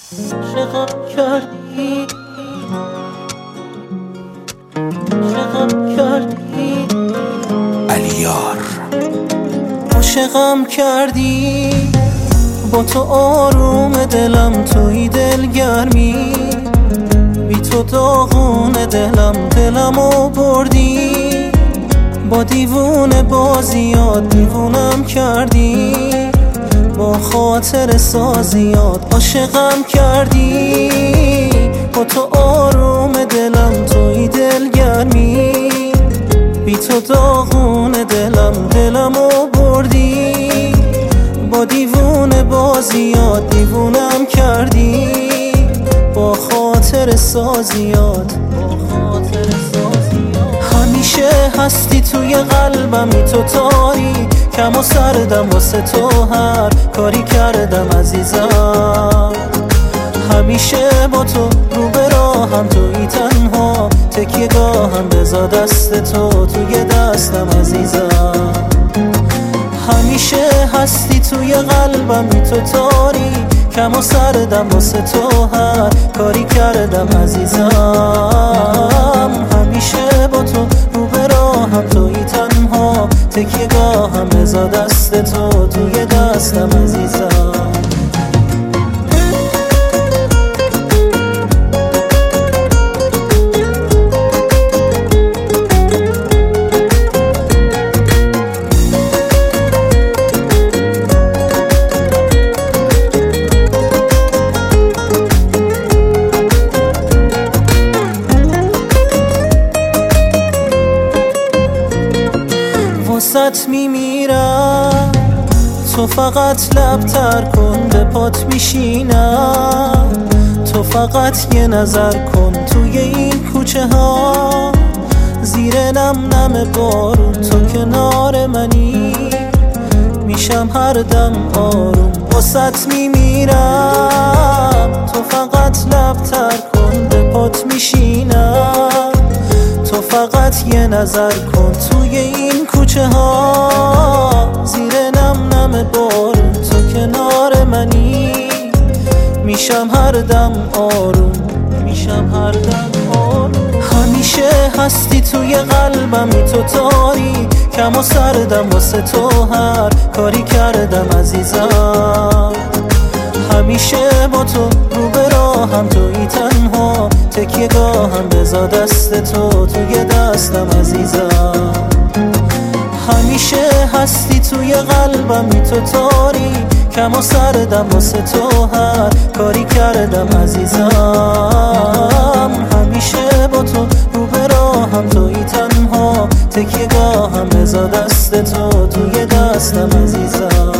عاشقم کردی، عاشقم کردی علیار. عاشقم کردی، با تو آروم دلم، توی دلگرمی، بی تو داغون دلمو بردی، با دیوونه بازیات دیوونم کردی، با خاطر سازیات عاشقم کردی، با تو آروم دلم، توی دلگرمی، بی تو داغون دلمو بردی، با دیوونه بازیات دیوونم کردی، با خاطر سازیات همیشه هستی توی قلبمی، تو تاری کم و سردم، واسه تو هر کاری کردم عزیزم، همیشه با تو رو به راهم، توی تنها تکیه گاهم، بذار دست تو توی دستم عزیزم، همیشه هستی توی قلبمی، تو تاری کم و سردم، واسه تو هر کاری کردم عزیزم، همیشه با تو رو به راهم، توی تنها تکیه گاهم، بذار دست تو توی دستم عزیزم. واسط میمیرم، تو فقط لبتر کن، به پات میشینم، تو فقط یه نظر کن، توی این کوچه ها زیر نم بارون، تو کنار منی، میشم هر دم آروم، واسط میمیرم، تو فقط لبتر کن، به پات میشینم، تو فقط یه نظر کن، توی این کوچه ها زیر نم بارون، تو کنار منی، میشم هر دم آروم، میشم هر دم آروم، همیشه هستی توی قلبمی، تو تاری کم و سردم، واسه تو هر کاری کردم عزیزم، همیشه با تو رو به راهم، توی تنها تکیه گاهم، بذار دست تو توی دستم عزیزم، همیشه هستی توی قلبمی، تو تاری کم و سردم، واسه تو هر کاری کردم عزیزم، همیشه با تو رو به راهم، توی تنها تکیه گاهم، بذار دست تو توی دستم عزیزم.